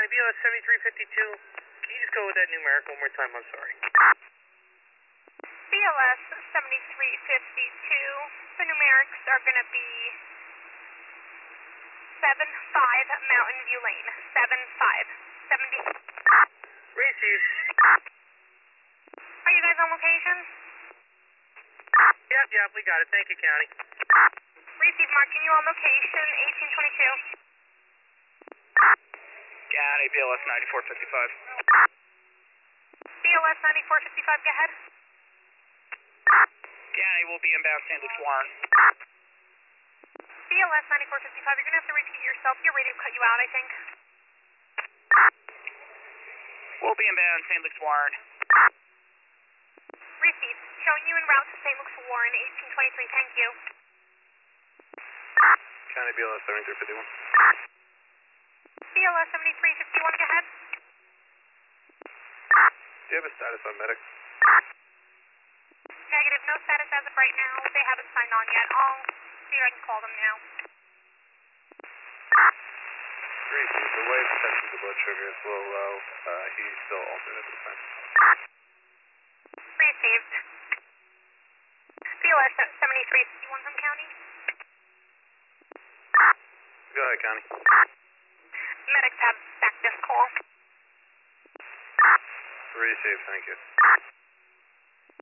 County BLS 7352. Can you just go with that numeric one more time? I'm sorry. BLS 7352. The numerics are going to be 75 Mountain View Lane. 75. 70. Receive. Are you guys on location? Yep, we got it. Thank you, County. Receive, marking you on location, 1822. County BLS 9455. BLS 9455, go ahead. County will be inbound St. Luke's Warren. BLS 9455, you're going to have to repeat yourself. Your radio cut you out, I think. We'll be inbound St. Luke's Warren. Receive, showing you en route to St. Luke's Warren, 1823, thank you. County BLS 7351. BLS 7351, go ahead. Do you have a status on medic? Negative, no status as of right now. They haven't signed on yet. I'll see if I can call them now. Receive. The wave touches the blood sugar is a little low. He's still altered at this time. Received. BLS 7351 from County. Go ahead, County. Medics have back this call. Receive, thank you.